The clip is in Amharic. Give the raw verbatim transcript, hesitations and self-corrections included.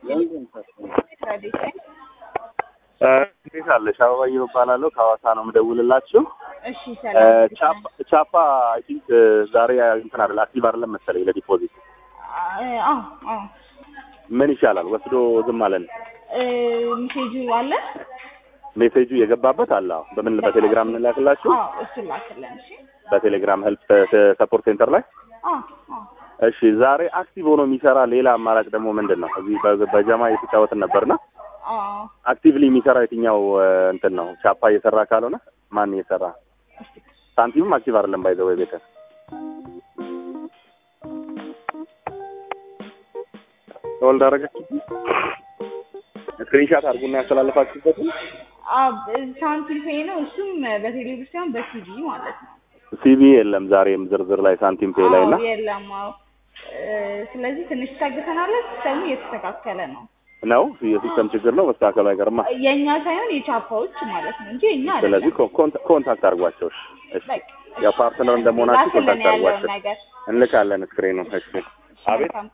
እንዴት አለሽ? አበባየሁ እባላለሁ ከሐዋሳ ነው የምደውልላችሁ። እሺ ሰላም። ቻፓ ቻፓ አይ ቲንክ ዛሬ እንትን አይደል አክቲቭ አይደለም መሰለኝ ለዲፖዚት። አዎ አዎ። ምን ይሻላል? ወስዶ ዝም አለን። ሜሴጁ አለ? ሜሴጁ የገባበት አለ። አዎ። በምን በቴሌግራም እንላክላችሁ? አዎ እሱ ላክልን። እሺ በቴሌግራም ሄልፕ ሰፖርት ሴንተር ላይ። አዎ አዎ። እሺ ዛሬ አክቲቭ ሆኖ የሚሰራ ሌላ አማራጭ ደግሞ ምንድነው? እዚህ በጀማ የተጫወትን ነበርና አዎ አክቲቭሊ የሚሰራ የትኛው እንትን ነው? ቻፓ እየሰራ ካልሆነ ማን እየሰራ? ሳንቲምም አክቲቭ አይደለም ባይዘው ቤተ ሆልድ አደረጋችሁ። ስክሪንሻት አድርጉና ያስተላልፋችሁበት። አብ ሳንቲም ፔይ ነው እሱም በቴሌቪዥን በሲቪ ማለት ነው። ሲቪ የለም ዛሬም ዝርዝር ላይ ሳንቲም ፔይ ላይ እና የለም። አዎ ስለዚህ ትንሽ ታግተናል። ሲስተሙ እየተስተካከለ ነው ነው የሲስተም ችግር ነው። መስተካከሉ አይቀርማ። የኛ ሳይሆን የቻፓዎች ማለት ነው እንጂ እኛ አይደለም። ስለዚህ ኮንታክት አድርጓቸው። እሺ ያ ፓርትነር እንደመሆናችሁ ኮንታክት አድርጓቸው። እንልካለን ስክሪኑን። እሺ አቤት